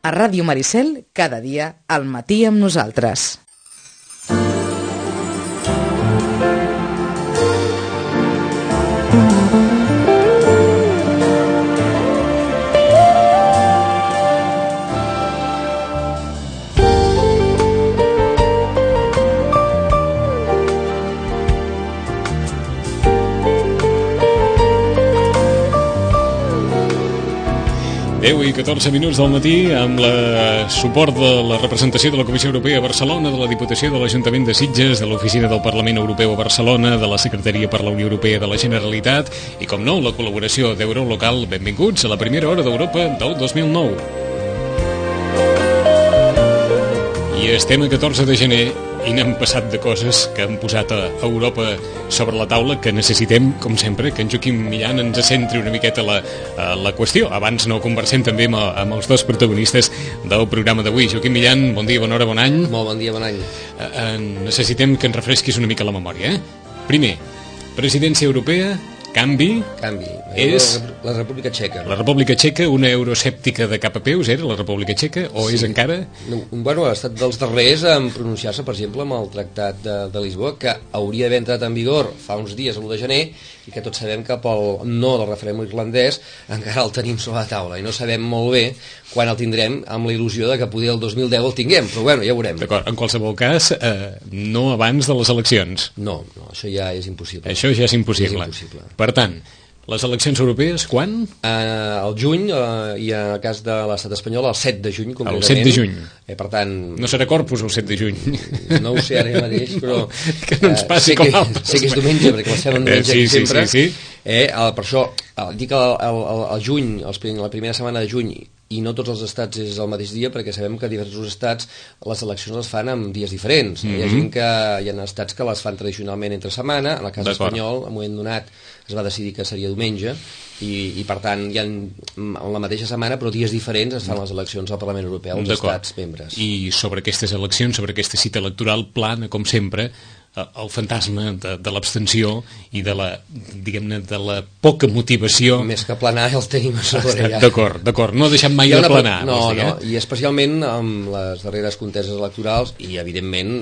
A Ràdio Maricel, cada dia, al matí amb nosaltres. I 14 minuts del matí amb el suport de la representació de la Comissió Europea a Barcelona, de la Diputació de l'Ajuntament de Sitges, de l'Oficina del Parlament Europeu a Barcelona, de la Secretaria per la Unió Europea de la Generalitat i, com no, la col·laboració d'Eurolocal. Benvinguts a la primera hora d'Europa del 2009. I estem a 14 de gener i n'hem passat de coses que han posat a Europa sobre la taula, que necessitem, com sempre, que en Joaquim Millan ens centri una miqueta la qüestió. Abans no conversem també amb els dos protagonistes del programa d'avui. Joaquim Millan, bon dia, bona hora, bon any. Molt bon dia, bon any. Necessitem que ens refresquis una mica la memòria, Primer, presidència europea, canvi. És la República Txeca. La República Txeca, una euroscèptica de cap a peus, era la República Txeca, o sí. És encara? Bueno, ha estat dels darrers en pronunciar-se, per exemple, amb el Tractat de Lisboa, que hauria d'haver entrat en vigor fa uns dies, l'1 de gener, i que tots sabem que pel no del referèndum irlandès encara el tenim sobre la taula, i no sabem molt bé quan el tindrem, amb la il·lusió de que poder el 2010 el tinguem, però bueno, ja ho veurem. D'acord, en qualsevol cas, no abans de les eleccions. No, això ja és impossible. Això ja és impossible. Per tant, les eleccions europees, quan? Al juny, i en el cas de l'estat espanyol, el 7 de juny, concretament. El 7 de juny. Per tant... No serà Corpus el 7 de juny. No ho sé ara mateix, però... que no ens passi com altres. Sé que és diumenge, perquè la fem en diumenge sempre. Sí. Per això, dic el juny, la primera setmana de juny, i no tots els estats és el mateix dia, perquè sabem que a diversos estats les eleccions les fan en dies diferents. Hi ha gent que hi ha estats que les fan tradicionalment entre setmana, en el cas espanyol, en un moment donat es va decidir que seria diumenge, i per tant hi ha en la mateixa setmana, però dies diferents es fan les eleccions al Parlament Europeu, als estats membres. I sobre aquestes eleccions, sobre aquesta cita electoral, plana, com sempre, el fantasma de l'abstenció i de la, diguem-ne, de la poca motivació. Més que planar el tenim a sobre ja. D'acord, no deixem mai de planar. No, i especialment amb les darreres conteses electorals i evidentment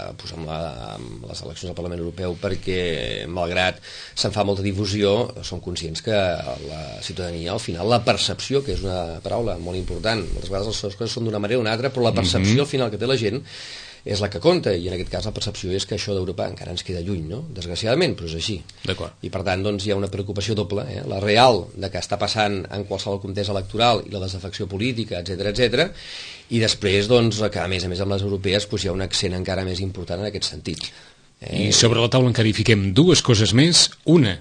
amb les eleccions al Parlament Europeu, perquè malgrat se'n fa molta difusió, som conscients que la ciutadania, al final, la percepció, que és una paraula molt important, moltes vegades les coses són d'una manera o una altra, però la percepció al final que té la gent és la que compta, i en aquest cas la percepció és que això d'Europa encara ens queda lluny, no? Desgraciadament, però és així. I per tant doncs, hi ha una preocupació doble, la real de que està passant en qualsevol contesa electoral i la desafecció política, etc, i després doncs, que a més amb les europees hi ha un accent encara més important en aquest sentit. I sobre la taula encara hi fiquem dues coses més. Una,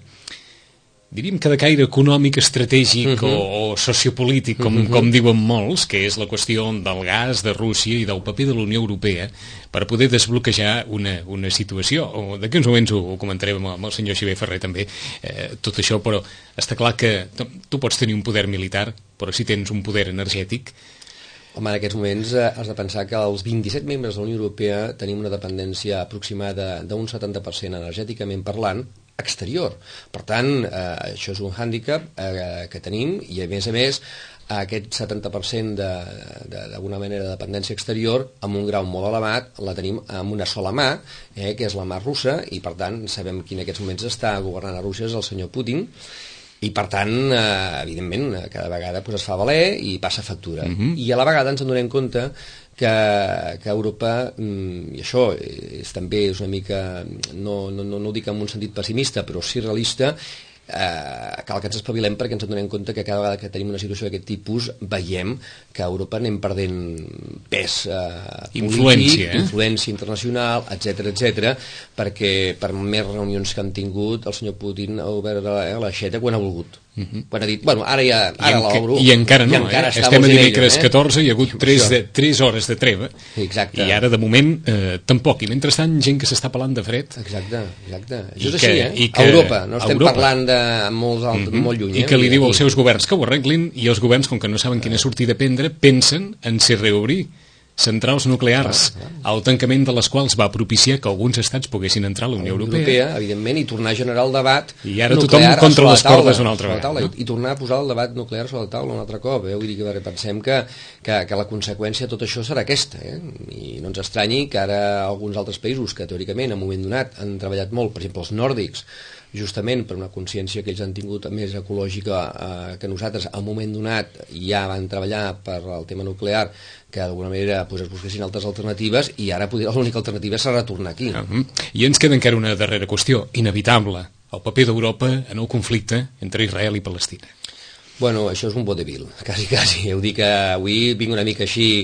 diríem que de caire econòmic, estratègic o sociopolític, com diuen molts, que és la qüestió del gas, de Rússia i del paper de la Unió Europea per poder desbloquejar una situació. D'aquí uns moments ho comentarem amb el senyor Xavier Ferrer també, tot això, però està clar que tu pots tenir un poder militar, però si tens un poder energètic... Home, en aquests moments has de pensar que els 27 membres de la Unió Europea tenim una dependència aproximada d'un 70% energèticament parlant exterior. Per tant, això és un hàndicap que tenim, i a més aquest 70% d'alguna manera de dependència exterior amb un grau molt elevat la tenim amb una sola mà, que és la mà russa, i per tant sabem qui en aquests moments està governant a Rússia és el senyor Putin, i per tant, evidentment, cada vegada es fa valer i passa factura. I a la vegada ens adonem compte que Europa, i això també és una mica, no ho dic en un sentit pessimista, però sí realista, cal que ens espavilem perquè ens adonem compte que cada vegada que tenim una situació d'aquest tipus veiem que a Europa anem perdent pes polític, influència internacional, etc, perquè per més reunions que han tingut el senyor Putin ha obert l'aixeta quan ha volgut. Quan ha dit, bueno, ara l'obro. I encara no, estem a dimecres 14, hi ha hagut 3 hores de treva. Exacte. I ara, de moment, tampoc. I mentrestant, gent que s'està pelant de fred. Exacte. Això és així, Europa. No estem parlant de molt lluny. I que li diu als seus governs que ho arreglin, i els governs, com que no saben quina sortida prendre, pensen en si reobrir. centrals nuclears, el tancament de les quals va propiciar que alguns estats poguessin entrar a la Unió Europea. Evidentment, i tornar a generar el debat I ara tothom contra les cordes una altra vegada. I tornar a posar el debat nuclear sobre la taula un altre cop. Vull dir que pensem que la conseqüència de tot això serà aquesta. I no ens estranyi que ara alguns altres països que teòricament en un moment donat han treballat molt, per exemple els nòrdics, justament per una consciència que ells han tingut més ecològica que nosaltres, en un moment donat ja van treballar per el tema nuclear, que d'alguna manera es busquessin altres alternatives, i ara l'única alternativa serà retornar aquí. I ens queda encara una darrera qüestió, inevitable, el paper d'Europa en el conflicte entre Israel i Palestina. Bueno, això és un vodevil, quasi. Heu dit que avui vinc una mica així,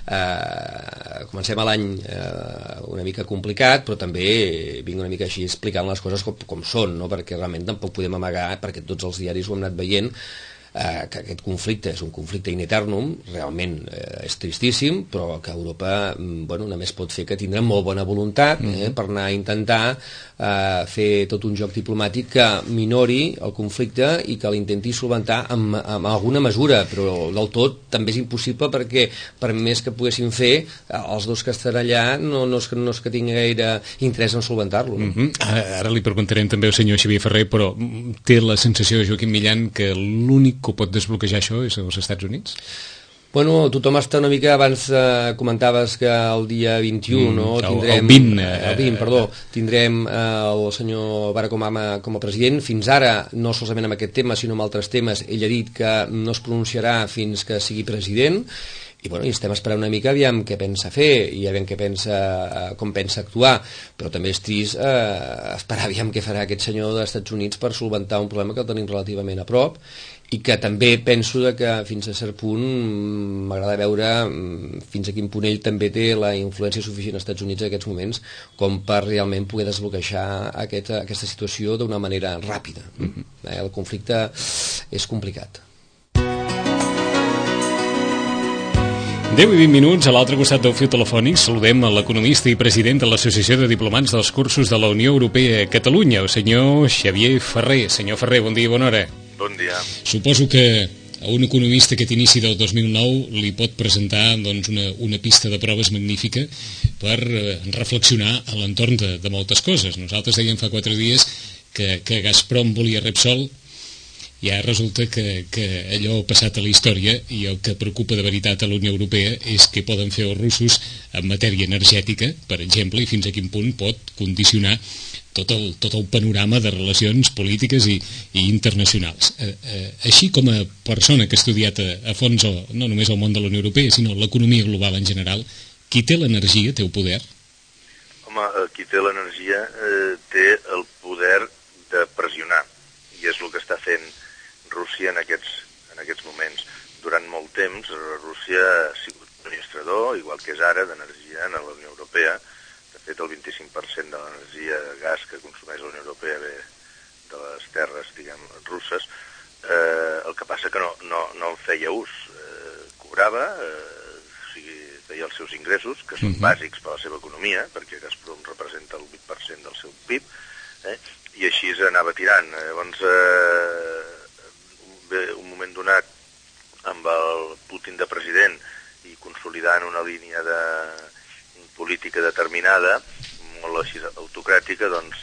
comencem l'any una mica complicat, però també vinc una mica així explicant les coses com són, no? Perquè realment tampoc podem amagar, perquè tots els diaris ho hem anat veient, que aquest conflicte és un conflicte in eternum, realment és tristíssim, però que Europa només pot fer que tindrà molt bona voluntat per anar a intentar fer tot un joc diplomàtic que minori el conflicte i que l'intenti solventar amb alguna mesura, però del tot també és impossible, perquè per més que poguessin fer, els dos que estan allà no és que tingui gaire interès en solventar-lo. Ara li preguntarem també al senyor Xavier Ferrer, però té la sensació, Joaquim Millan, que l'únic que ho pot desbloquejar això és als Estats Units? Bueno, tothom està una mica, abans comentaves que el dia 21 tindrem... El 20, perdó, tindrem el senyor Barack Obama com a president. Fins ara, no solament amb aquest tema, sinó amb altres temes, ell ha dit que no es pronunciarà fins que sigui president, i estem esperant una mica aviam què pensa fer i aviam com pensa actuar, però també és trist esperar aviam què farà aquest senyor dels Estats Units per solventar un problema que el tenim relativament a prop, i que també penso que fins a cert punt m'agrada veure fins a quin punt ell també té la influència suficient als Estats Units en aquests moments com per realment poder desbloquejar aquesta situació d'una manera ràpida. El conflicte és complicat. 10 i 20 minuts, a l'altre costat del fil telefònic saludem a l'economista i president de l'Associació de Diplomats dels Cursos de la Unió Europea a Catalunya, el senyor Xavier Ferrer. Senyor Ferrer, bon dia i bona hora. Bon dia. Suposo que a un economista aquest inici del 2009 li pot presentar una pista de proves magnífica per reflexionar a l'entorn de moltes coses. Nosaltres dèiem fa 4 dies que Gazprom volia Repsol, i ara resulta que allò ha passat a la història, i el que preocupa de veritat a la Unió Europea és què poden fer els russos en matèria energètica, per exemple, i fins a quin punt pot condicionar tot el panorama de relacions polítiques i internacionals. Així com a persona que ha estudiat a fons no només el món de la Unió Europea, sinó l'economia global en general, qui té l'energia té el poder? Home, qui té l'energia té el poder de pressionar, i és el que està fent Rússia en aquests moments. Durant molt temps, Rússia ha sigut administrador, igual que és ara, d'energia en la Unió Europea. De fet, el 25% de l'energia de gas que consumeix la Unió Europea ve de les terres, russes. El que passa que no en feia ús. Cobrava, feia els seus ingressos, que són bàsics per a la seva economia, perquè Gazprom representa el 8% del seu PIB, i així anava tirant. Llavors, un moment donat, amb el Putin de president i consolidant una línia de política determinada, molt així autocràtica, doncs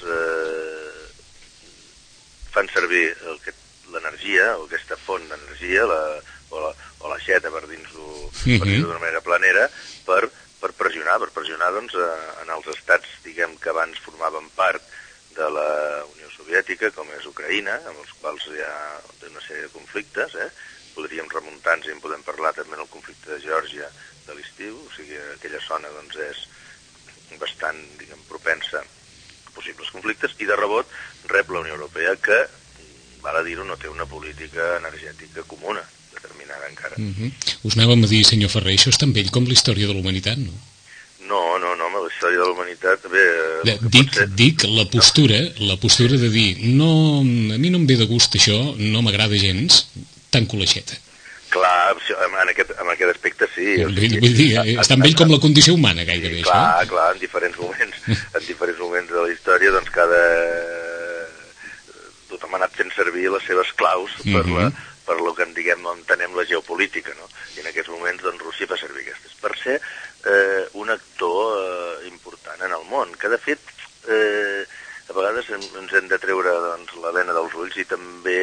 fan servir l'energia, o aquesta font d'energia, o la xeta, per dir-ho d'una manera planera, per pressionar doncs, en els estats, que abans formaven part de la Unió Soviètica, com és Ucraïna, amb els quals hi ha una sèrie de conflictes. Podríem remuntar-nos i en podem parlar també del conflicte de Geòrgia de l'estiu, o sigui, aquella zona doncs, és bastant propensa a possibles conflictes, i de rebot rep la Unió Europea, que, val a dir-ho, no té una política energètica comuna, determinada encara. Us anàvem a dir, senyor Ferrer, això és tan vell com la història de la humanitat, no? No, la història de la humanitat... Dic la postura de dir a mi no em ve de gust això, no m'agrada gens, tanco l'aixeta. Clar, en aquest aspecte sí. Vull dir, és tan vell com la condició humana, gairebé, això. Clar, en diferents moments de la història, doncs tothom ha anat fent servir les seves claus per lo que entenem la geopolítica, no? I en aquests moments doncs, Rússia fa servir aquestes per ser un actor important en el món, que de fet a vegades ens hem de treure doncs, la bena dels ulls i també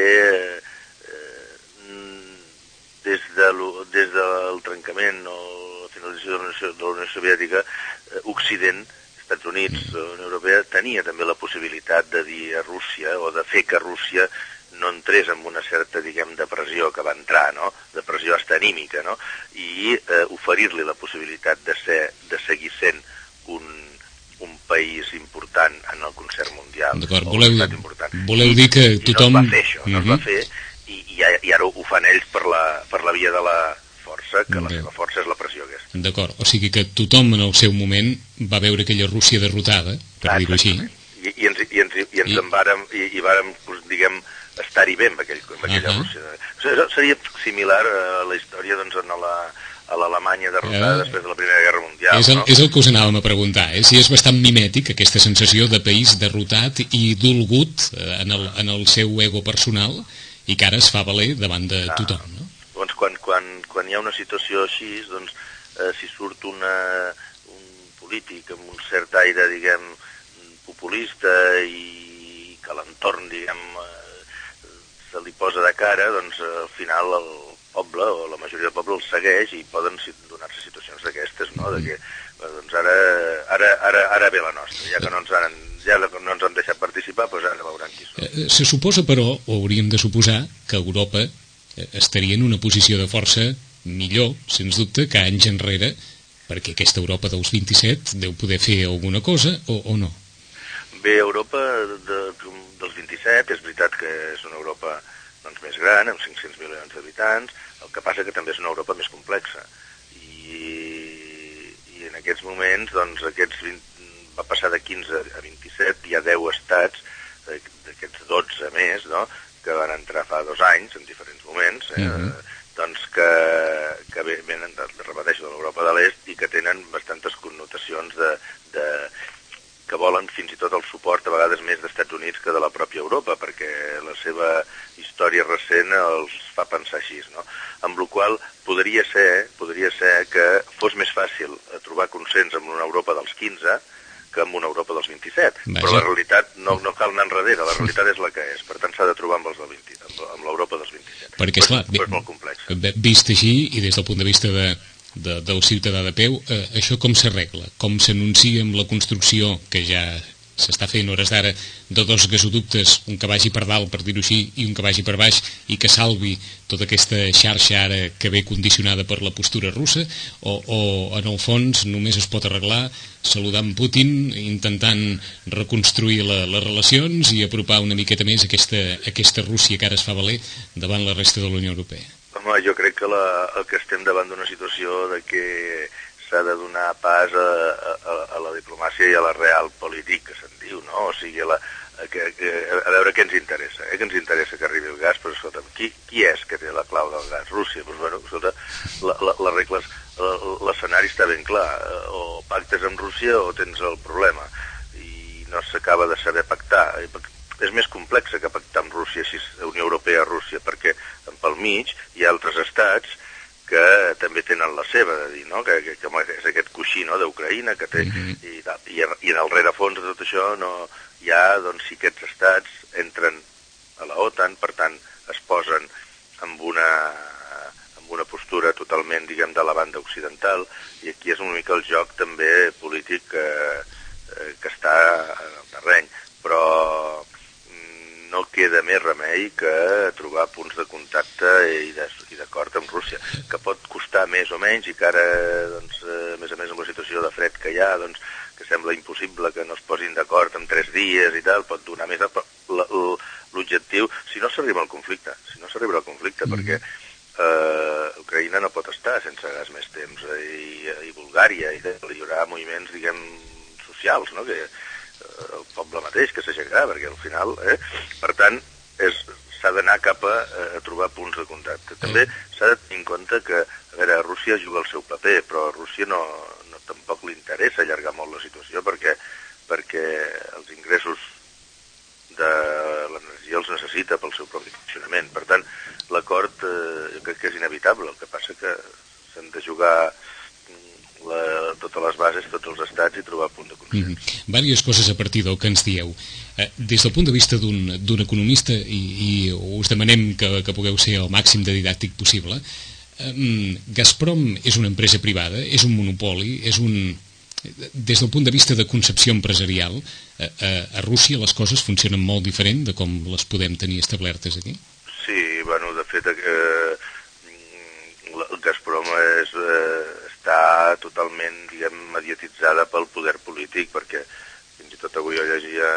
des del trencament o la finalització de la Unió Soviètica, Occident, Estats Units, la Unió Europea, tenia també la possibilitat de dir a Rússia o de fer que Rússia no entrés en una certa, diguem, depressió que va entrar, no? Depressió hasta anímica, no? I oferir-li la possibilitat de seguir sent un país important en el concert mundial. D'acord, voleu dir que tothom... I no es va fer això, no es va fer, i ara ho fan ells per la via de la força, que la seva força és la pressió aquesta. D'acord, o sigui que tothom en el seu moment va veure aquella Rússia derrotada, per dir-ho així. I vàrem, diguem, estar-hi bé amb aquella Rússia. Seria similar a la història doncs, a l'Alemanya derrotada després de la Primera Guerra Mundial. És el que us anàvem a preguntar, si és bastant mimètic aquesta sensació de país derrotat i dolgut en el seu ego personal i que ara es fa valer davant de tothom, no? Doncs quan hi ha una situació així, doncs, si surt un polític amb un cert aire, diguem, populista i que l'entorn, diguem, se li posa de cara, doncs al final el poble o la majoria del poble el segueix i poden donar-se situacions d'aquestes, no? De que doncs ara ve la nostra, ja que no ens han deixat participar, doncs ara veuran qui són. Se suposa, però, o hauríem de suposar, que Europa estaria en una posició de força millor, sens dubte, que anys enrere, perquè aquesta Europa dels 27 deu poder fer alguna cosa o no? Bé, Europa dels 27, és veritat que és una Europa doncs, més gran, amb 500 milions d'habitants, el que passa que també és una Europa més complexa. I en aquests moments, doncs, va passar de 15 a 27, hi ha 10 estats, d'aquests 12 més, no?, que van entrar fa 2 anys, en diferents moments, doncs que venen, repeteixo, de l'Europa de l'Est i que tenen bastantes connotacions que volen fins i tot el suport a vegades més dels Estats Units que de la pròpia Europa, perquè la seva història recent els fa pensar així, no? Amb la qual podria ser que fos més fàcil trobar consens amb una Europa dels 15 que amb una Europa dels 27. Vaja. Però la realitat no cal anar enrere, la realitat és la que és, per tant s'ha de trobar amb l'Europa dels 27. Perquè, esclar, és molt complex. Vist així, i des del punt de vista del ciutadà de peu, això com s'arregla? Com s'anuncia amb la construcció que ja s'està fent hores d'ara de 2 gasoductes, un que vagi per dalt, per dir-ho així, i un que vagi per baix, i que salvi tota aquesta xarxa ara que ve condicionada per la postura russa, o en el fons només es pot arreglar saludant Putin, intentant reconstruir les relacions i apropar una miqueta més aquesta Rússia que ara es fa valer davant la resta de la Unió Europea? Home, jo crec que el que estem davant d'una situació de que s'ha de donar pas a la diplomàcia i a la real política, que se'n diu, no? O sigui, a veure què ens interessa, que ens interessa que arribi el gas, però escolta, qui és que té la clau del gas? Rússia? Doncs bueno, escolta, les regles, l'escenari està ben clar, o pactes amb Rússia o tens el problema, i no s'acaba de saber pactar. És més complex que pactar amb Rússia, si és Unió Europea-Rússia, perquè pel mig hi ha altres estats que també tenen la seva, de dir, no? Que és aquest coixí, no?, d'Ucraïna, que té, i en el rerefons de tot això hi ha, doncs, si aquests estats entren a la OTAN, per tant, es posen amb una postura totalment, diguem, de la banda occidental, i aquí és una mica el joc també polític que està en el terreny, però no queda més remei que trobar punts de contacte i d'acord amb Rússia, que pot costar més o menys i que ara, doncs, a més amb la situació de fred que hi ha, doncs, que sembla impossible que no es posin d'acord en 3 dies i tal, pot donar més... L'objectiu, si no s'arriba al conflicte, perquè Ucraïna no pot estar sense gas més temps, i Bulgària, i hi haurà moviments, diguem, socials, no?, que el poble mateix que s'aixecarà, perquè al final, per tant, s'ha d'anar cap a trobar punts de contacte. També s'ha de tenir en compte que, a veure, Rússia juga el seu paper, però a Rússia tampoc li interessa allargar molt la situació, perquè els ingressos de l'energia els necessita pel seu propi funcionament. Per tant, l'acord jo crec que és inevitable, el que passa que s'han de jugar totes les bases, tots els estats i trobar punt de consens. Vàries coses a partir del que ens dieu. Des del punt de vista d'un economista, i us demanem que pugueu ser el màxim de didàctic possible, Gazprom és una empresa privada, és un monopoli, des del punt de vista de concepció empresarial, a Rússia les coses funcionen molt diferent de com les podem tenir establertes aquí? Sí, bueno, de fet, el Gazprom està totalment, diguem, mediatitzada pel poder polític, perquè fins i tot avui jo llegia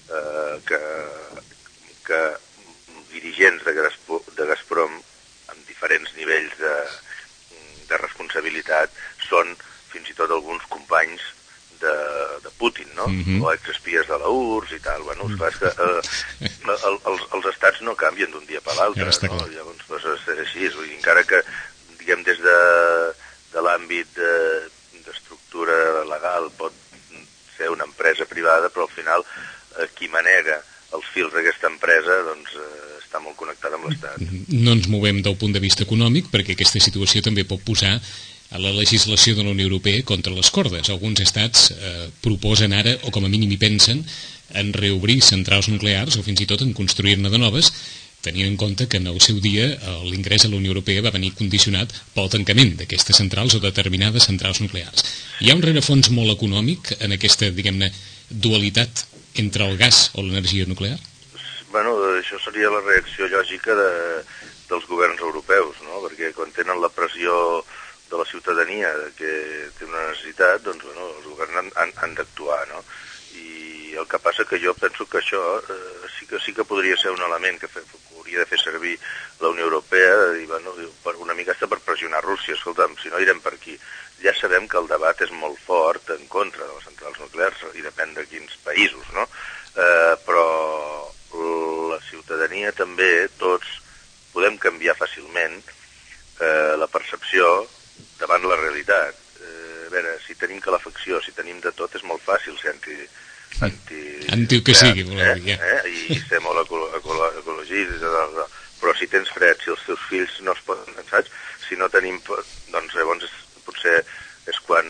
que dirigents de Gazprom amb diferents nivells de responsabilitat són fins i tot alguns companys de Putin, no? O exespies de la URSS i tal. Bueno, esclar, és que els estats no canvien d'un dia per l'altre, no? Llavors, és així, encara que, diguem, des de l'àmbit d'estructura legal pot ser una empresa privada, però al final qui manega els fils d'aquesta empresa doncs està molt connectada amb l'Estat. No ens movem del punt de vista econòmic, perquè aquesta situació també pot posar a la legislació de la Unió Europea contra les cordes. Alguns estats proposen ara, o com a mínim hi pensen, en reobrir centrals nuclears o fins i tot en construir-ne de noves, tenint en compte que en el seu dia l'ingrés a la Unió Europea va venir condicionat pel tancament d'aquestes centrals o determinades centrals nuclears. Hi ha un rerefons molt econòmic en aquesta, diguem-ne, dualitat entre el gas o l'energia nuclear? Bueno, això seria la reacció lògica dels governs europeus, no? Perquè quan tenen la pressió de la ciutadania que té una necessitat, doncs, bueno, els governs han d'actuar, no? I el que passa que jo penso que això sí que podria ser un element que hauria de fer servir la Unió Europea, i, bueno, una mica per pressionar Rússia. Escolta'm, si no irem per aquí. Ja sabem que el debat és molt fort en contra de les centrals nuclears, i depèn de quins països, no? Però la ciutadania també, tots, podem canviar fàcilment la percepció davant la realitat. A veure, si tenim calefacció, si tenim de tot, és molt fàcil ser anti que sigui, i ser molt ecologista, però si tens fred, si els teus fills no es poden cansats, si no tenim, doncs llavors potser és quan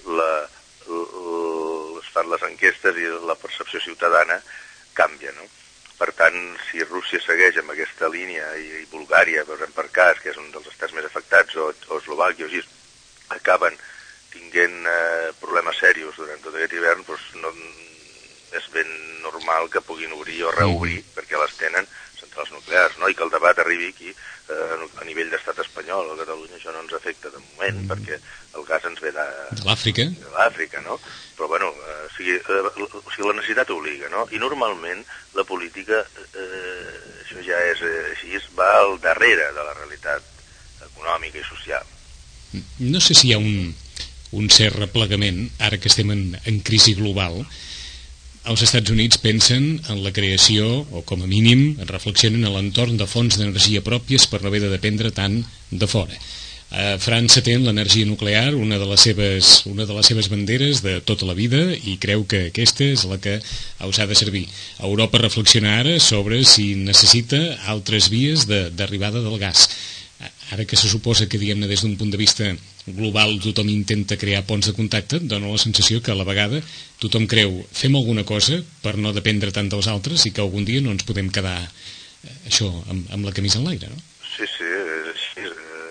es fan les enquestes i la percepció ciutadana canvia, no? Per tant, si Rússia segueix amb aquesta línia i Bulgària, per cas, que és un dels estats més afectats, o Eslovàquia o així, acaben tinguent problemes serios durant tot aquest hivern, doncs no, és ben normal que puguin obrir o reobrir, perquè les tenen, centrals nuclears, no? I que el debat arribi aquí a nivell d'estat espanyol. A Catalunya això no ens afecta de moment, perquè el gas ens ve de l'Àfrica, no? Però, bueno, o sigui, la necessitat obliga, no? I normalment la política, això ja és així, va al darrere de la realitat econòmica i social. No sé si hi ha un cert replegament, ara que estem en crisi global. Els Estats Units pensen en la creació, o com a mínim reflexionen a l'entorn de fonts d'energia pròpies per no haver de dependre tant de fora. França té l'energia nuclear, una de les seves banderes de tota la vida, i creu que aquesta és la que us ha de servir. Europa reflexiona ara sobre si necessita altres vies d'arribada del gas. Ara que se suposa que, diguem-ne, des d'un punt de vista global tothom intenta crear ponts de contacte, dona la sensació que a la vegada tothom creu fem alguna cosa per no dependre tant dels altres i que algun dia no ens podem quedar això amb la camisa en l'aire, no? Sí, és així.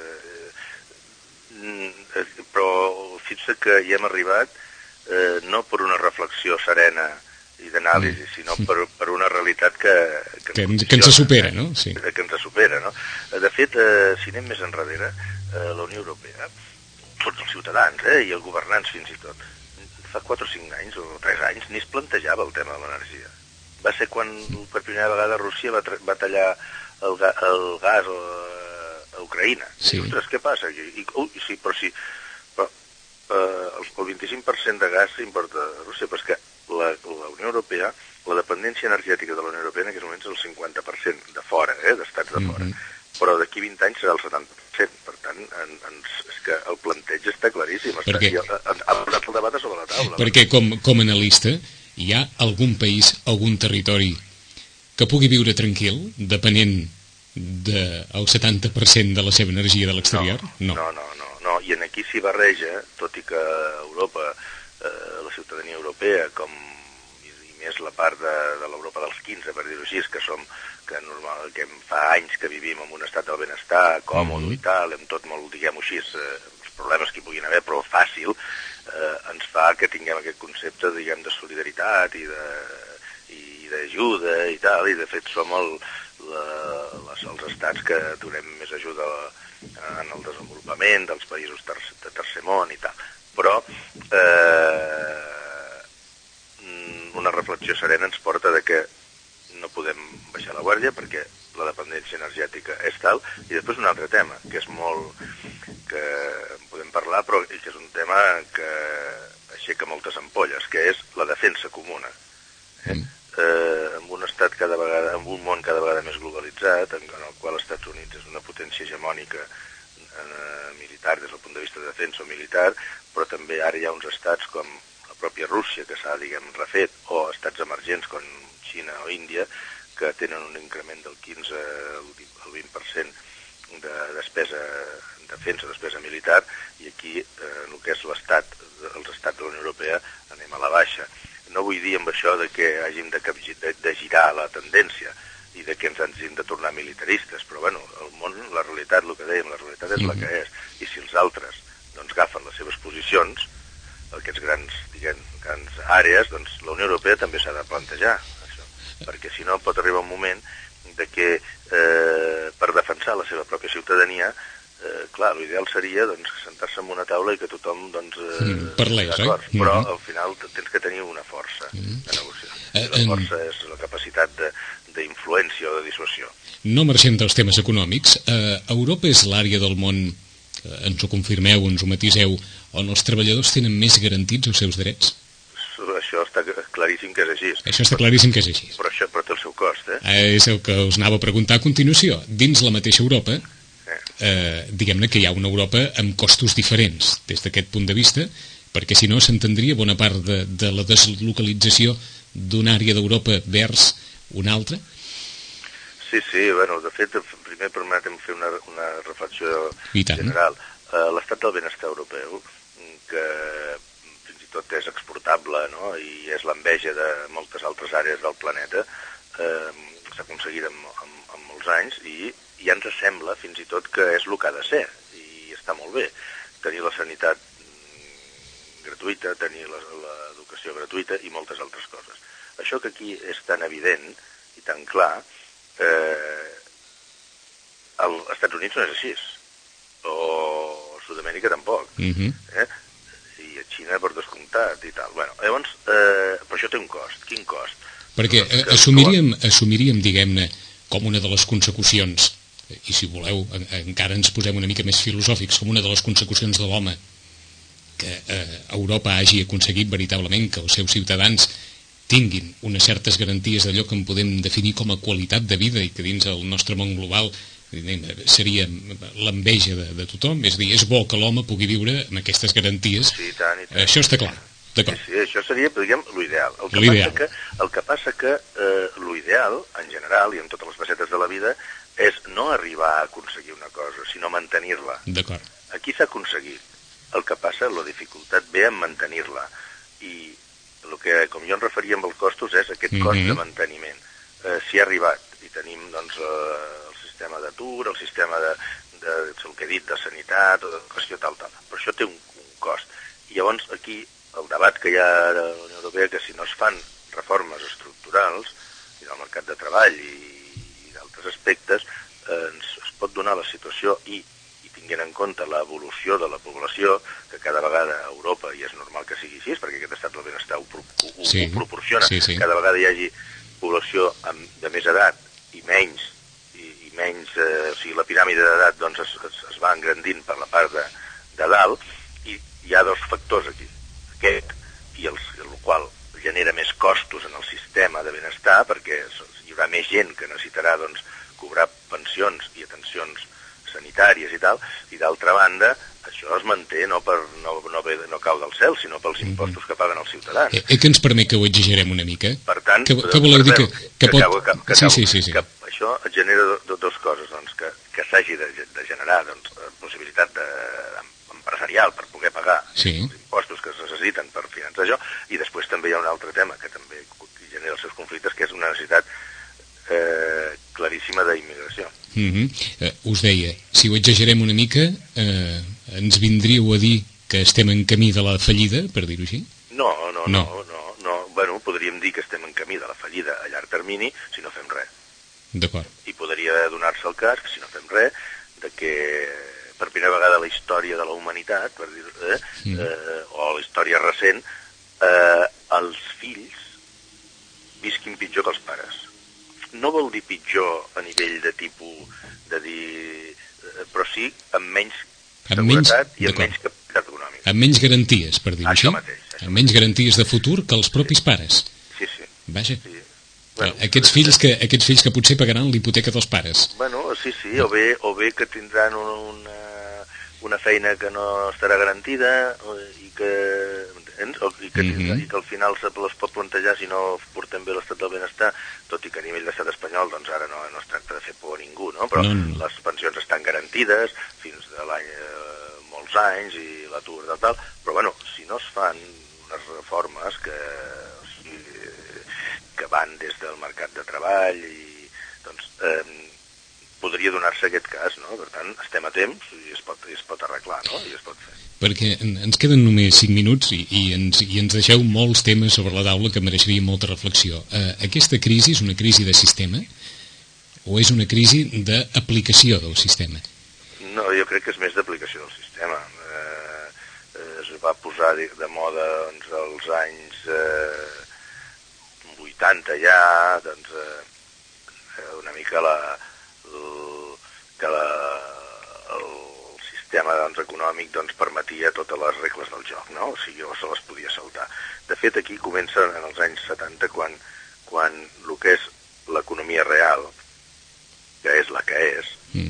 Però fixa que hi hem arribat no per una reflexió serena i d'anàlisi, sinó per una realitat que ens supera, no? Sí. Que ens supera, no? De fet, si anem més enrere, la Unió Europea, tots els ciutadans, i els governants fins i tot, fa 4 o 5 anys o 3 anys ni es plantejava el tema de l'energia. Va ser quan per primera vegada Rússia va tallar el gas a Ucraïna. Sí. Ostres, què passa aquí? Però el 25% de gas s'importa de Rússia, però és que la Unió Europea, la dependència energètica de la Unió Europea en aquests moments és el 50% de fora, d'estats de fora. Però d'aquí 20 anys serà el 70%. Per tant, és que el planteig està claríssim. Ha posat el debat sobre la taula. Perquè, com a analista, hi ha algun país, algun territori que pugui viure tranquil, depenent del 70% de la seva energia de l'exterior? No, no, i aquí s'hi barreja, tot i que Europa, la ciutadania europea, i més la part de l'Europa dels 15, per dir-ho així, que fa anys que vivim en un estat del benestar, còmode i tal, amb tot molt, diguem-ho així, els problemes que hi puguin haver, però fàcil, ens fa que tinguem aquest concepte, diguem, de solidaritat i d'ajuda i tal, i de fet som els estats que donem més ajuda en el desenvolupament dels països de tercer món i tal. Però una reflexió serena ens porta de que no podem baixar la guàrdia perquè la dependència energètica és tal, i després un altre tema, que és molt... que en podem parlar, però que és un tema que aixeca moltes ampolles, que és la defensa comuna. En un estat cada vegada, en un món cada vegada més globalitzat, en el qual els Estats Units és una potència hegemònica militar des del punt de vista de defensa o militar, però també ara hi ha uns estats com la pròpia Rússia, que s'ha, diguem, refet, o estats emergents com Xina o Índia, que tenen un increment del 15 al 20% de despesa en defensa, despesa militar, i aquí, el que és l'estat, els estats de la Unió Europea, anem a la baixa. No vull dir amb això de que hàgim de girar la tendència i de que ens hàgim de tornar militaristes, però bueno, el món, la realitat, el que dèiem, la realitat és la que és, i si els altres doncs agafen les seves posicions, aquests grans àrees, doncs la Unió Europea també s'ha de plantejar això, perquè si no pot arribar un moment de que per defensar la seva pròpia ciutadania, clar, l'ideal seria doncs sentar-se en una taula i que tothom doncs parlés, d'acord, però al final tens que tenir una força de negociació. La força és la capacitat d'influència o de dissuasió. No marxem dels temes econòmics. Europa és l'àrea del món, ens ho confirmeu, ens ho matiseu, on els treballadors tenen més garantits els seus drets? Això està claríssim que és així. Això està claríssim que és així. Però té el seu cost, És el que us anava a preguntar a continuació. Dins la mateixa Europa, diguem-ne que hi ha una Europa amb costos diferents des d'aquest punt de vista, perquè si no s'entendria bona part de la deslocalització d'una àrea d'Europa vers una altra? Sí, bueno, de fet, primer permetem fer una reflexió general. L'estat del benestar europeu, que fins i tot és exportable, no?, i és l'enveja de moltes altres àrees del planeta, s'ha aconseguit en molts anys, i ja ens sembla fins i tot que és el que ha de ser, i està molt bé. Tenir la sanitat gratuïta, tenir l'educació gratuïta i moltes altres coses. Això que aquí és tan evident i tan clar, als Estats Units no és així, o Sud-amèrica tampoc, i a Xina per descomptat i tal. Bueno, llavors, però això té un cost. Quin cost? Perquè assumiríem, diguem-ne, com una de les consecucions, i si voleu encara ens posem una mica més filosòfics, com una de les consecucions de l'home, que Europa hagi aconseguit veritablement que els seus ciutadans tinguin unes certes garanties d'allò que en podem definir com a qualitat de vida i que dins el nostre món global seria l'enveja de tothom, és a dir, és bo que l'home pugui viure amb aquestes garanties. Sí, tant. Això està clar. Sí, això seria, diguem, l'ideal. El que passa que l'ideal, en general, i en totes les facetes de la vida, és no arribar a aconseguir una cosa, sinó mantenir-la. D'acord. Aquí s'ha aconseguit. El que passa, la dificultat ve en mantenir-la. I el que, com jo em referia amb els costos, és aquest cost de manteniment. S'hi ha arribat, i tenim, doncs, el sistema d'atur, el sistema el que he dit, de sanitat, o d'educació, tal. Però això té un cost. I llavors, aquí, el debat que hi ha a la Unió Europea, que si no es fan reformes estructurals, i del mercat de treball i d'altres aspectes, es pot donar la situació i tinguent en compte l'evolució de la població, que cada vegada a Europa, i és normal que sigui així, perquè aquest estat del benestar ho proporciona, cada vegada hi hagi població de més edat i menys, o sigui, la piràmide d'edat doncs es va engrandint per la part de dalt, i hi ha dos factors aquí, aquest, i el qual genera més costos en el sistema de benestar, perquè hi haurà més gent que necessitarà doncs cobrar pensions i atencions sanitàries i tal, i d'altra banda això es manté no cau del cel, sinó pels impostos que paguen els ciutadans. Que ens permet que ho exagerem una mica? Per tant, que voleu dir que pot... Sí. Que això genera dues coses, doncs, que s'hagi de generar doncs, possibilitat d'emprar empresarial per poder pagar sí. els impostos que es necessiten per finançar això, i després també hi ha un altre tema que també genera els seus conflictes, que és una necessitat claríssima d'immigració. Us deia, si ho exagerem una mica, ens vindríeu a dir que estem en camí de la fallida, per dir-ho així? No. Bueno, podríem dir que estem en camí de la fallida a llarg termini si no fem res. D'acord. I podria donar-se el cas que si no fem res, de que per primera vegada a la història de la humanitat, per dir, o a la història recent, els fills visquin pitjor que els pares. No vol dir pitjor a nivell de tipus de dir... però sí amb menys seguretat i amb menys capacitat econòmica. Amb menys garanties, per dir-ho així. Això mateix. Amb menys garanties de futur que els propis pares. Sí. Vaja. Sí. Bueno, aquests fills que potser pagaran l'hipoteca dels pares. Bueno, sí, o bé que tindran una feina que no estarà garantida i que al final se les pot plantejar si no portem bé l'estat del benestar, tot i que a nivell d'estat espanyol doncs ara no es tracta de fer por a ningú, no? Però les pensions estan garantides fins de l'any molts anys i l'atur de tal, però bueno, si no es fan unes reformes que van des del mercat de treball i doncs podria donar-se aquest cas, no? Per tant, estem a temps i es pot arreglar, no? I es pot fer. Perquè ens queden només 5 minuts i ens deixeu molts temes sobre la taula que mereixeria molta reflexió. Aquesta crisi és una crisi de sistema o és una crisi d'aplicació del sistema? No, jo crec que és més d'aplicació del sistema. Es va posar de moda doncs, als anys 80 ja, doncs, una mica el sistema doncs, econòmic doncs, permetia totes les regles del joc, no? O sigui, no se les podia saltar. De fet, aquí comença en els anys 70 quan el que és l'economia real, que és la que és,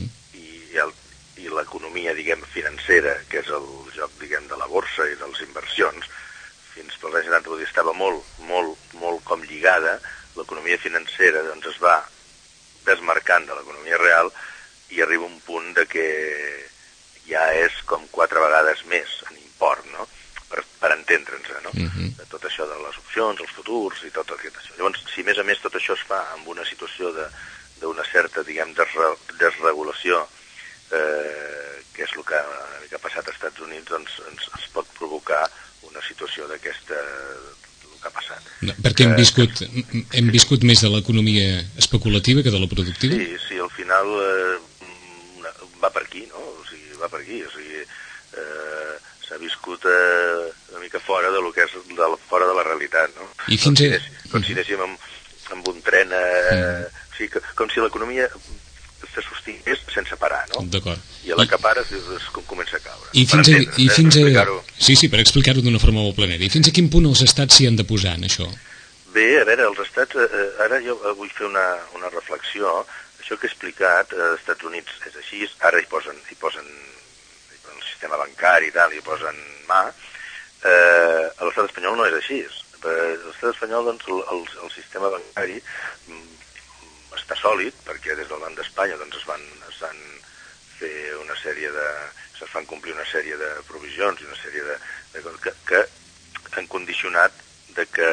i l'economia, diguem, financera, que és el joc, diguem, de la borsa i de les inversions, fins pels anys 70 estava molt com lligada. L'economia financera doncs, es va desmarcant de l'economia real i arriba un punt de que ja és com 4 vegades més en import, no? Per entendre'ns, no? De tot això de les opcions, els futurs i tot aquest això. Llavors, si a més tot això es fa amb una situació d'una certa, diguem, desregulació, que és el que ha passat als Estats Units, doncs ens pot provocar una situació d'aquesta, el que ha passat. No, perquè hem viscut més de l'economia especulativa que de la productiva? Sí, al final va per aquí, no? O sigui, va per aquí, o sigui, s'ha viscut una mica fora de lo que és fora de la realitat, no? I fins com si anéssim amb un tren, o sigui, com si l'economia se sostigués sense parar, no? D'acord. I a la que pares és com comença a caure. Sí, per explicar-ho d'una forma molt planera. I fins a quin punt els estats s'hi han de posar en això? Bé, a veure, els estats, ara jo vull fer una reflexió. Això que he explicat, als Estats Units és així, ara hi posen el sistema bancari i tal, hi posen mà. A l'estat espanyol no és així. A l'estat espanyol, doncs, el sistema bancari està sòlid, perquè des del Banc d'Espanya doncs, es van complir una sèrie de provisions i una sèrie de coses que han condicionat de que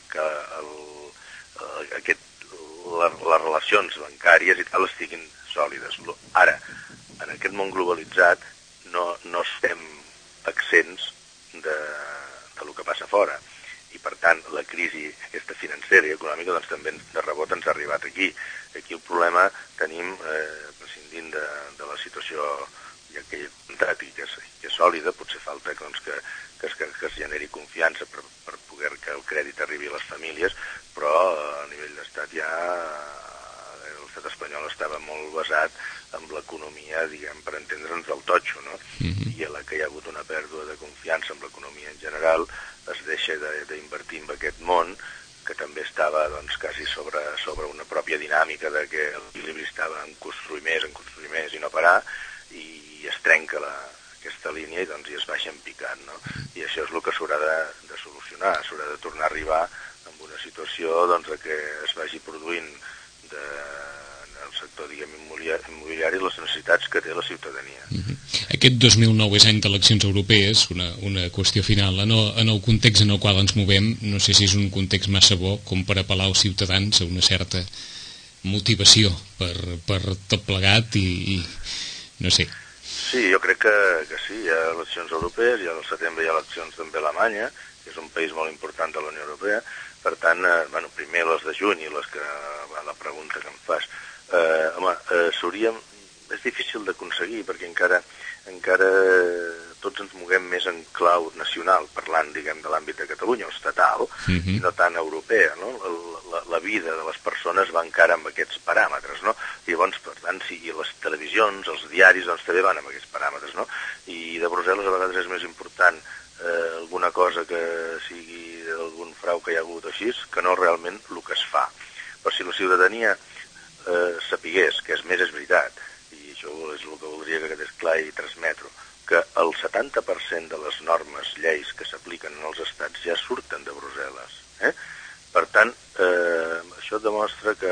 les relacions bancàries i tal estiguin sòlides. Ara, en aquest món globalitzat no estem exempts de lo que passa fora. I, per tant, la crisi aquesta financera i econòmica doncs, també de rebot ens ha arribat aquí. Aquí el problema tenim, prescindint de la situació ja que hi ha comptat i que és sòlida, potser falta doncs, que es generi confiança per poder que el crèdit arribi a les famílies, però a nivell d'estat ja l'estat espanyol estava molt basat en l'economia, diguem, per entendre'ns, del totxo, no? I a la que hi ha hagut una pèrdua de confiança en l'economia en general, es deixa d'invertir en aquest món, que també estava doncs, quasi sobre una pròpia dinàmica de que l'equilibri estava en construir més i no parar, i es trenca aquesta línia i, doncs, i es baixa en picant, no? I això és el que s'haurà de solucionar, s'haurà de tornar a arribar a una situació doncs, que es vagi produint en el sector, diguem, immobiliari, les necessitats que té la ciutadania. Aquest 2009 és any d'eleccions europees, una qüestió final. En el context en el qual ens movem, no sé si és un context massa bo com per apel·lar als ciutadans a una certa motivació per tot plegat i no sé. Sí, jo crec que sí, hi ha eleccions europees, al setembre hi ha eleccions també a Alemanya, que és un país molt important de la Unió Europea, per tant, primer les de juny i les que, la pregunta que em fas, és difícil d'aconseguir perquè encara tots ens moguem més en clau nacional, parlant, diguem, de l'àmbit de Catalunya, o estatal, i no tan europea, no? La vida de les persones va encara amb aquests paràmetres, no? I llavors, per tant, sí, i les televisions, els diaris, doncs també van amb aquests paràmetres, no? I de Brussel·les a vegades és més important alguna cosa que sigui algun frau que hi ha hagut així, que no realment el que es fa. Però si la ciutadania sapigués, que és més és veritat, i això és el que voldria que quedés clar i transmetre, que el 70% de les normes, lleis que s'apliquen en els estats ja surten de Brussel·les. Per tant, això demostra que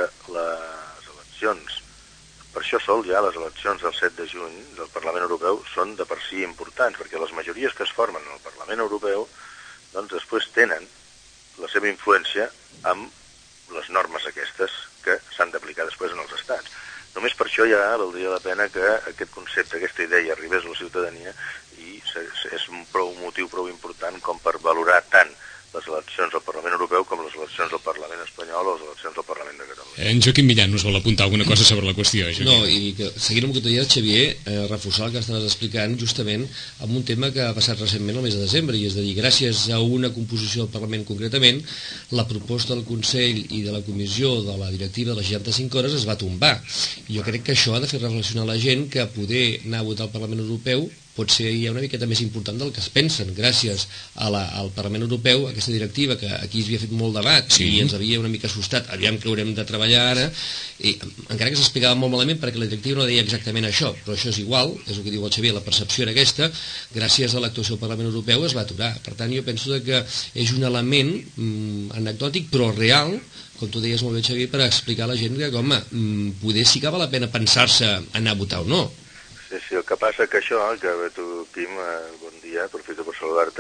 les eleccions, per això sol ja les eleccions del 7 de juny del Parlament Europeu són de per si importants, perquè les majories que es formen en el Parlament Europeu doncs després tenen la seva influència amb les normes aquestes que s'han d'aplicar després en els estats. Només per això ja valdria la pena que aquest concepte, aquesta idea arribés a la ciutadania i és un motiu prou important com per valorar tant les eleccions al Parlament Europeu com les eleccions al Parlament Espanyol o les eleccions al Parlament de Catalunya. En Joaquim Millán us vol apuntar alguna cosa sobre la qüestió, Joaquim? No, i que, seguint amb el que tu deies, Xavier, reforçar el que estaves explicant justament amb un tema que ha passat recentment el mes de desembre, i és a dir, gràcies a una composició del Parlament concretament, la proposta del Consell i de la Comissió de la Directiva de les 65 hores es va tombar. I jo crec que això ha de fer reflexionar la gent que poder anar a votar al Parlament Europeu pot ser ja una miqueta més important del que es pensen. Gràcies al Parlament Europeu, aquesta directiva, que aquí es havia fet molt debat i ens havia una mica assustat, aviam que haurem de treballar ara, i encara que s'explicava molt malament perquè la directiva no deia exactament això, però això és igual, és el que diu el Xavier, la percepció era aquesta, gràcies a l'actuació del Parlament Europeu es va aturar. Per tant, jo penso que és un element anecdòtic, però real, com tu deies molt bé, Xavier, per explicar a la gent que, home, poder sí que val la pena pensar-se anar a votar o no. Sí, el que passa que això, que tu, Quim, bon dia, aprofito per saludar-te,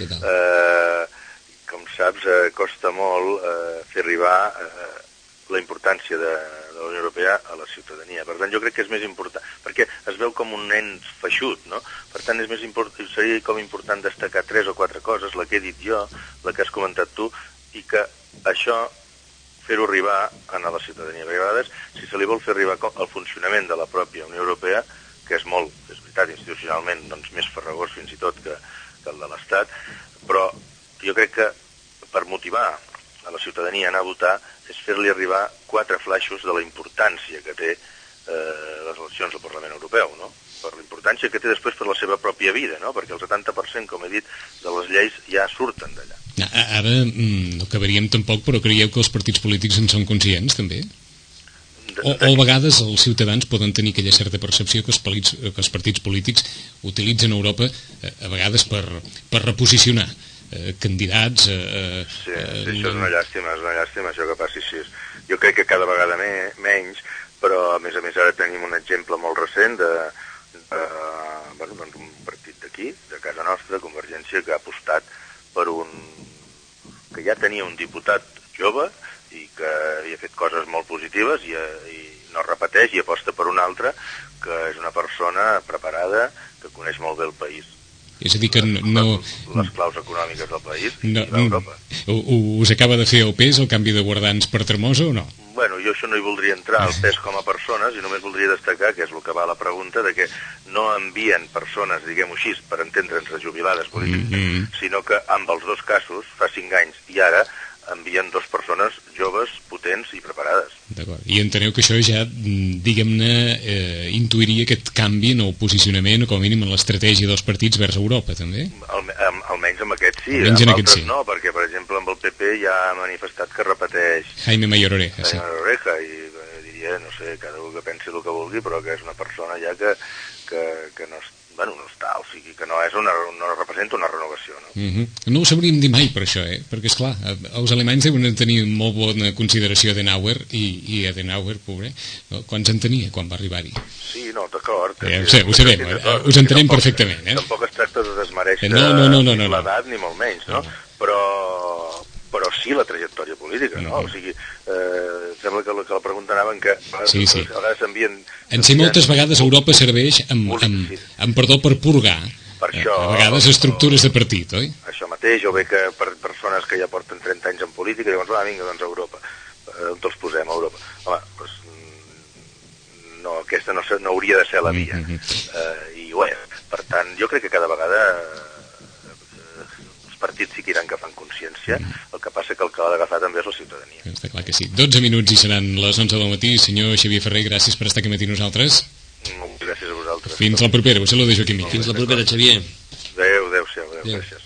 com saps, costa molt fer arribar la importància de la Unió Europea a la ciutadania. Per tant, jo crec que és més important, perquè es veu com un nen feixut, no? Per tant, és més important, seria com important destacar 3 o 4 coses, la que he dit jo, la que has comentat tu, i que això fer-ho arribar a la ciutadania. Perquè a vegades, si se li vol fer arribar al funcionament de la pròpia Unió Europea, que és molt, és veritat, institucionalment doncs, més farragós fins i tot que el de l'Estat, però jo crec que per motivar a la ciutadania a anar a votar és fer-li arribar 4 flaixos de la importància que té les eleccions al Parlament Europeu, no? Per la importància que té després per la seva pròpia vida, no? Perquè el 70%, com he dit, de les lleis ja surten d'allà. Ara no acabaríem tampoc, però creieu que els partits polítics en són conscients, també? O a vegades els ciutadans poden tenir aquella certa percepció que els partits polítics utilitzen a Europa a vegades per reposicionar candidats... Sí, això és una llàstima això que passi així. Jo crec que cada vegada menys, però a més ara tenim un exemple molt recent d'un partit d'aquí, de casa nostra, Convergència, que ha apostat per que ja tenia un diputat jove i que havia fet coses molt positives i no repeteix i aposta per un altre que és una persona preparada que coneix molt bé el país. És a dir que les claus econòmiques del país i d'Europa. Us acaba de fer el pes el canvi de guardans per Tremosa o no? Bueno, jo això no hi voldria entrar al pes com a persones i només voldria destacar, que és el que va a la pregunta, de que no envien persones, diguem-ho així, per entendre'ns jubilades polítiques, sinó que amb els dos casos, fa 5 anys i ara, envien 2 persones joves, potents i preparades. D'acord. I enteneu que això ja, diguem-ne, intuiria aquest canvi en el posicionament, o com a mínim en l'estratègia dels partits vers Europa, també? Almenys amb aquest sí, amb altres no, perquè, per exemple, amb el PP ja ha manifestat que repeteix Jaime Mayor Oreja, sí. Jaime Mayor Oreja, i diria, no sé, cada un que pensi el que vulgui, però que és una persona ja que no bueno, no està, o sigui que no representa una renovació, no? No ho sabríem dir mai per això, perquè esclar, els alemanys deuen tenir molt bona consideració d'Adenauer, i Adenauer, pobre, no? Quants en tenia quan va arribar-hi? Sí, no, d'acord. Ho sabem, us entenem perfectament. Tampoc es tracta de desmereixer l'edat, ni molt menys, no? Però sí la trajectòria política, no? O sigui, sembla que la pregunta anava en què a vegades s'envien... En si moltes vegades Europa serveix amb perdó per purgar, a vegades estructures de partit, oi? Això mateix, o bé que per persones que ja porten 30 anys en política, llavors, vinga, doncs a Europa. On els posem, a Europa? Home, doncs, no, aquesta no hauria de ser la via. I ho és. Per tant, jo crec que cada vegada... partits sí que iran agafant consciència, el que passa que el que l'ha d'agafar també és la ciutadania. Està clar que sí. 12 minuts i seran les 11 del matí. Senyor Xavier Ferrer, gràcies per estar aquí matí nosaltres. Gràcies a vosaltres. Fins la propera, us saludo, Joaquim Miquel. Fins la propera, Xavier. Adéu, gràcies.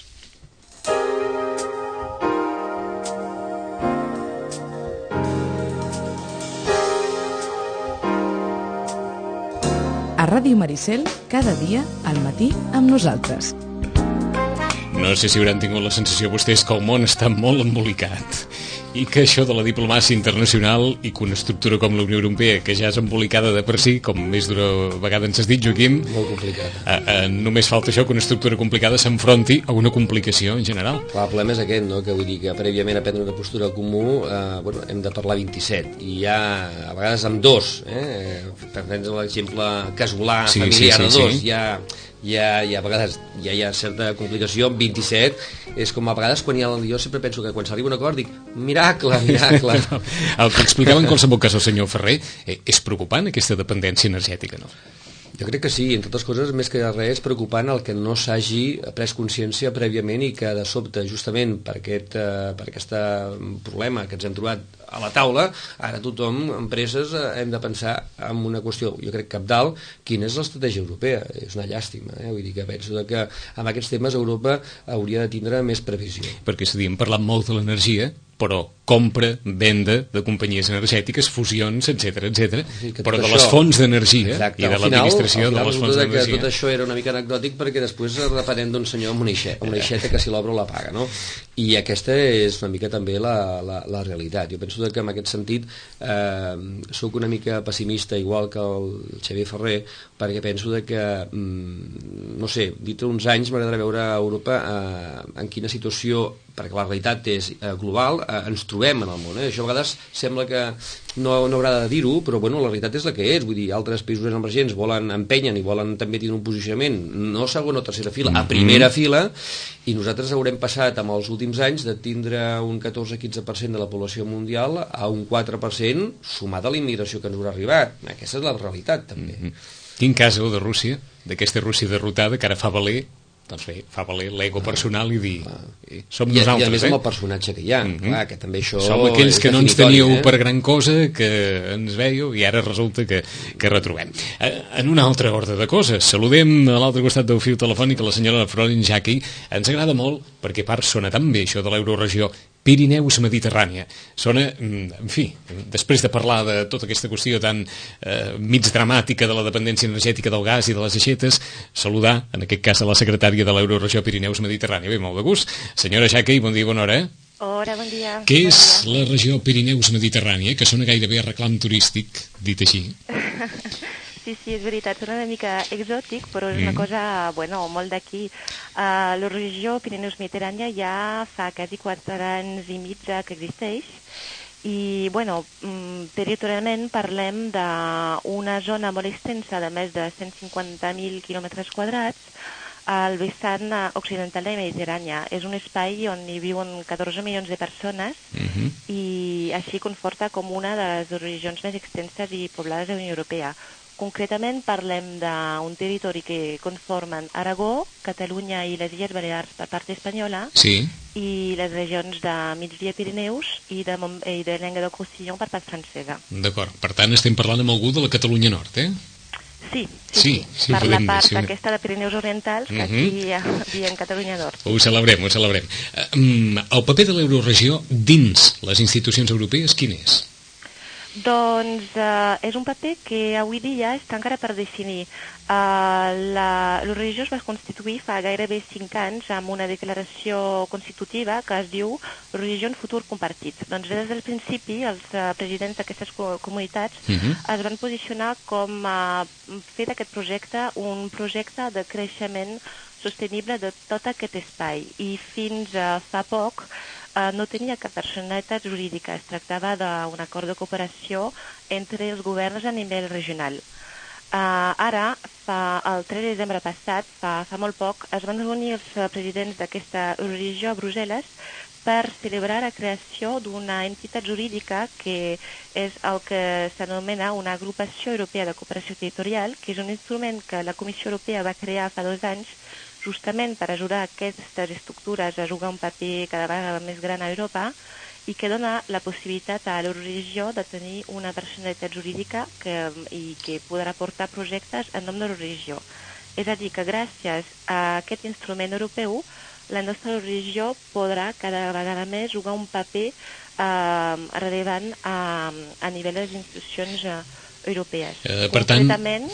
A Ràdio Maricel, cada dia al matí amb nosaltres. No sé si hauran tingut la sensació vostès que el món està molt embolicat i que això de la diplomàcia internacional i que una estructura com la Unió Europea, que ja és embolicada de per si, com més d'una vegada ens has dit, Joaquim, molt complicada. Només falta això, que una estructura complicada s'enfronti a una complicació en general. Clar, el problema és aquest, no? Que vull dir que prèviament a prendre una postura comú hem de parlar 27 i ja a vegades amb dos, per prendre l'exemple casolà, familiar de dos, ja a vegades ja hi ha certa complicació. Amb 27 és com a vegades quan jo sempre penso que quan s'arriba a un acord dic miracle. El que explicava en qualsevol cas el senyor Ferrer, és preocupant aquesta dependència energètica, no? Jo crec que sí, entre altres coses, més que res, és preocupant el que no s'hagi pres consciència prèviament i que de sobte, justament per aquest problema que ens hem trobat a la taula, ara tothom, empreses, hem de pensar en una qüestió, jo crec cabdal, quina és l'estratègia europea. És una llàstima, vull dir que penso que amb aquests temes Europa hauria de tindre més previsió. Perquè hem parlat molt de l'energia, però compra, venda de companyies energètiques, fusions, etc, però de les fonts d'energia i de l'administració de les fonts d'energia. Tot això era una mica anecdòtic perquè després depenem d'un senyor amb una aixeta que si l'obre la paga, no? I aquesta és una mica també la realitat. Jo penso que en aquest sentit soc una mica pessimista, igual que el Xavier Ferrer, perquè penso que, no sé, dit uns anys m'agradarà veure a Europa en quina situació, perquè la realitat és global, ens trobem en el món. Això a vegades sembla que no agrada dir-ho, però bueno, la realitat és la que és. Vull dir, altres països emergents empenyen i volen també tenir un posicionament, no segona o tercera fila, a primera fila, i nosaltres haurem passat amb els últims anys de tindre un 14-15% de la població mundial a un 4% sumat a la immigració que ens haurà arribat. Aquesta és la realitat, també. Quin cas de Rússia, d'aquesta Rússia derrotada, que ara fa valer l'ego personal i dir som nosaltres, i a més amb el personatge que hi ha, clar, que també això som aquells que no ens teníeu per gran cosa, que ens veieu i ara resulta que retrobem. En un altre ordre de coses, saludem a l'altre costat del fil telefònic a la senyora Florin Jacqui. Ens agrada molt perquè sona tan bé això de l'euroregió Pirineus Mediterrània. Sona, en fi, després de parlar de tota aquesta qüestió tan mig dramàtica de la dependència energètica del gas i de les aixetes, saludar, en aquest cas, a la secretària de l'euroregió Pirineus Mediterrània. Bé, molt de gust. Senyora Jacqui, bon dia, bona hora. Hola, bon dia. Què és la regió Pirineus Mediterrània, que sona gairebé a reclam turístic, dit així? Sí, és veritat, sona una mica exòtic, però és una cosa, molt d'aquí. La regió Pirineus Mediterrània ja fa quasi 4 anys i mig que existeix i, territorialment parlem d'una zona molt extensa de més de 150.000 quilòmetres quadrats al vessant occidental de la Mediterrània. És un espai on hi viuen 14 milions de persones i així conforta com una de les regions més extenses i poblades de la Unió Europea. Concretament parlem d'un territori que conformen Aragó, Catalunya i les Illes Balears per part espanyola, i les regions de Migdia Pirineus i de Languedoc-Roussillon per part francesa. D'acord, per tant estem parlant amb algú de la Catalunya Nord, Sí, per la part aquesta de Pirineus Orientals, que aquí diem Catalunya Nord. Ho celebrem. El paper de l'euroregió dins les institucions europees, quin és? Doncs és un paper que avui dia està encara per definir. L'Euroregió es va constituir fa gairebé 5 anys amb una declaració constitutiva que es diu Euroregió en futur compartit. Doncs des del principi els presidents d'aquestes comunitats es van posicionar com fer d'aquest projecte un projecte de creixement sostenible de tot aquest espai i fins fa poc no tenia cap personalitat jurídica. Es tractava d'un acord de cooperació entre els governs a nivell regional. Ara, el 3 de desembre passat, fa molt poc, es van reunir els presidents d'aquesta Euroregió a Brussel·les per celebrar la creació d'una entitat jurídica que és el que s'anomena una agrupació europea de cooperació territorial, que és un instrument que la Comissió Europea va crear fa 2 anys justament per ajudar aquestes estructures a jugar un paper cada vegada més gran a Europa i que dona la possibilitat a l'Euroregió de tenir una personalitat jurídica i que podrà portar projectes en nom de l'Euroregió. És a dir, que gràcies a aquest instrument europeu la nostra Euroregió podrà cada vegada més jugar un paper rellevant a nivell de les institucions europees. Concretament,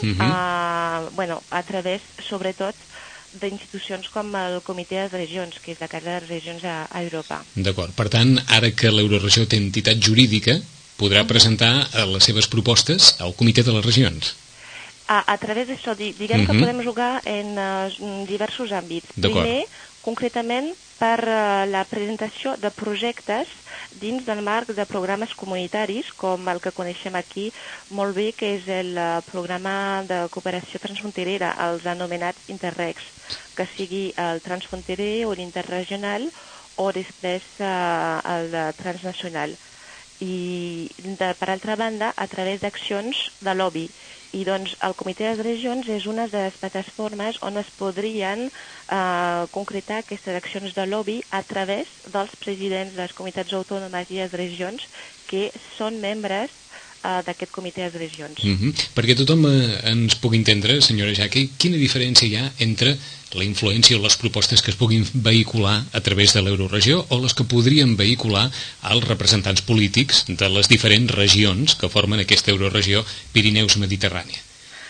a través, sobretot, d'institucions com el Comitè de les Regions, que és la Casa de les Regions a Europa. D'acord. Per tant, ara que l'Euroregió té entitat jurídica, podrà presentar les seves propostes al Comitè de les Regions. A través d'això, diguem que podem jugar en diversos àmbits. Primer, concretament, per la presentació de projectes dins del marc de programes comunitaris, com el que coneixem aquí molt bé, que és el programa de cooperació transfronterera, els anomenats Interregs, que sigui el transfronterer o l'interregional o després el transnacional. I, per altra banda, a través d'accions de lobby. I doncs el Comitè de les Regions és una de les plataformes on es podrien concretar aquestes accions de lobby a través dels presidents de les comunitats autònomes i les regions que són membres d'aquest Comitè de les Regions. Perquè tothom ens pugui entendre, senyora Jacqui, quina diferència hi ha entre la influència o les propostes que es puguin vehicular a través de l'Euroregió o les que podrien vehicular els representants polítics de les diferents regions que formen aquesta Euroregió Pirineus-Mediterrània.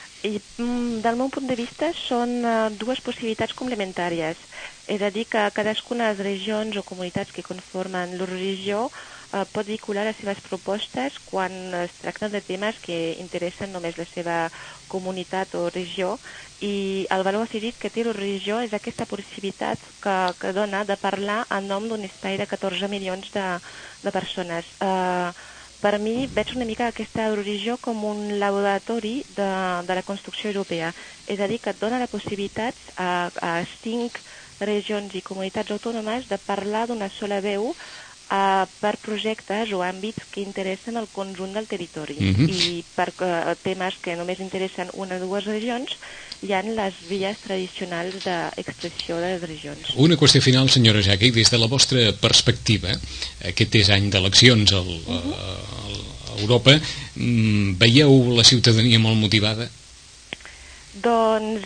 Del meu punt de vista són dues possibilitats complementàries. És a dir, que cadascuna de les regions o comunitats que conformen l'Euroregió pot vehicular les seves propostes quan es tracta de temes que interessen només la seva comunitat o regió, i el valor afegit que té l'Euroregió és aquesta possibilitat que dona de parlar en nom d'un espai de 14 milions de persones. Per mi veig una mica aquesta Euroregió com un laboratori de la construcció europea, és a dir, que et dona la possibilitat a 5 regions i comunitats autònomes de parlar d'una sola veu per projectes o àmbits que interessen el conjunt del territori. I per temes que només interessen una o dues regions, hi ha les vies tradicionals d'expressió de les regions. Una qüestió final, senyora Jacqui, des de la vostra perspectiva, aquest és any d'eleccions a Europa, veieu la ciutadania molt motivada? Doncs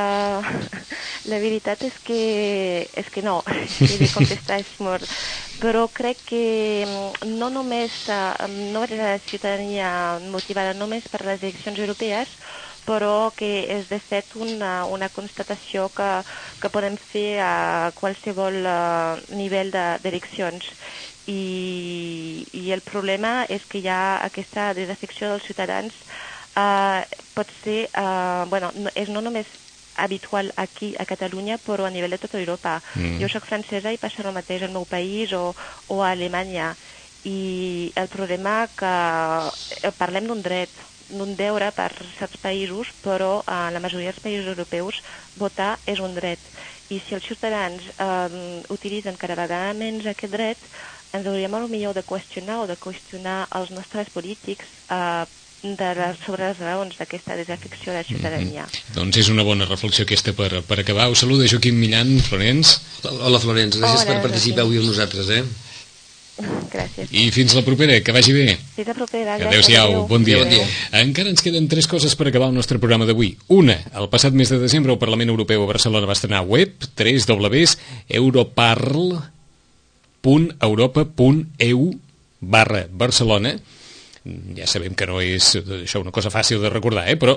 la veritat és que no, he de contestar molt, però crec que no només no és la ciutadania motivada només per les eleccions europees, però que és de fet una constatació que podem fer a qualsevol nivell d'eleccions. I el problema és que hi ha aquesta desafecció dels ciutadans. Pot ser, és no només habitual aquí a Catalunya, però a nivell de tota Europa. Jo soc francesa i passa el mateix al meu país o a Alemanya. I el problema que parlem d'un dret, d'un deure per certs països, però a la majoria dels països europeus votar és un dret. I si els ciutadans utilitzen cada vegada menys aquest dret, ens hauríem potser de qüestionar els nostres polítics sobre les raons d'aquesta desafecció de la ciutadania. Doncs és una bona reflexió aquesta per acabar. Us saluda Joaquim Millan, Florence. Hola Florence, gràcies per participar avui amb nosaltres. Gràcies. I fins la propera, que vagi bé. Fins la propera, gràcies. Adéu-siau, bon dia. Encara ens queden 3 coses per acabar el nostre programa d'avui. Una, el passat mes de desembre el Parlament Europeu a Barcelona va estrenar web www.europarl.europa.eu/Barcelona, ja sabem que no és això una cosa fàcil de recordar, però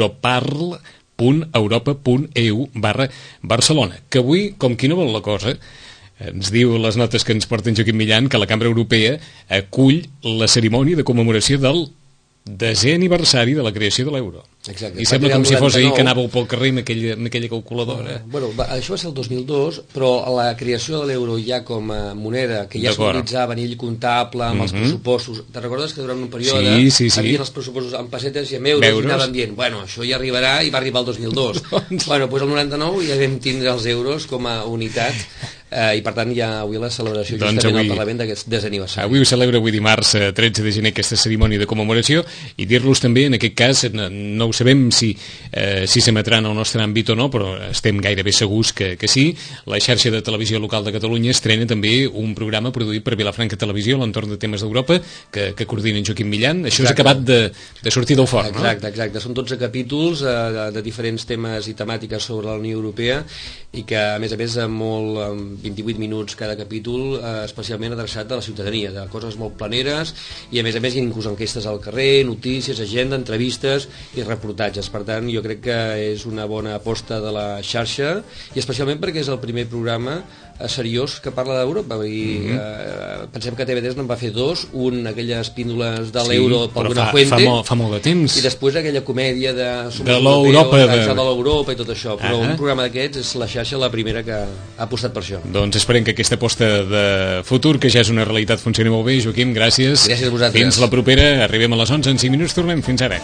europarl.europa.eu/Barcelona, que avui, com qui no vol la cosa, ens diu les notes que ens porta en Joaquim Millan que la Cambra Europea acull la cerimònia de commemoració del 10è aniversari de la creació de l'euro. Exacte. I sembla com si fos ahir que anàveu pel carrer amb aquella calculadora. Bueno, això va ser el 2002, però la creació de l'euro ja com a moneda, que ja s'utilitzava a nivell comptable, amb els pressupostos. Te recordes que durant un període havien els pressupostos en pessetes i en euros i anaven dient, bueno, això ja arribarà, i va arribar el 2002. Bueno, doncs el 99 ja vam tindre els euros com a unitat, i per tant ja avui la celebració justament al Parlament d'aquest 10è aniversari. Avui ho celebra, avui dimarts 13 de gener, aquesta cerimònia de commemoració, i dir-los també, en aquest cas, no ho sabem si s'emetrà en el nostre àmbit o no, però estem gairebé segurs que sí. La xarxa de televisió local de Catalunya estrena també un programa produït per Vilafranca Televisió a l'entorn de temes d'Europa, que coordina en Joaquim Millan. Això és acabat de sortir del forn, no? Exacte. Són 12 capítols de diferents temes i temàtiques sobre la Unió Europea, i que, a més, amb 28 minuts cada capítol, especialment adreçat a la ciutadania, de coses molt planeres, i a més hi ha inclús enquestes al carrer, notícies, agenda, entrevistes i reportatges. Per tant, jo crec que és una bona aposta de la xarxa, i especialment perquè és el primer programa seriós que parla d'Europa. Pensem que TV3 en va fer 2, un aquelles píndoles de l'euro per Buena Fuente, fa molt de temps, i després aquella comèdia de l'Europa i tot això, però un programa d'aquests és la xarxa la primera que ha apostat per això. Doncs esperem que aquesta aposta de futur, que ja és una realitat, funcioni molt bé. Joaquim, gràcies. Gràcies a vosaltres. Fins la propera. Arribem a les 11, en 5 minuts tornem. Fins ara.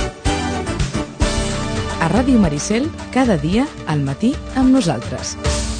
A Ràdio Maricel, cada dia al matí amb nosaltres.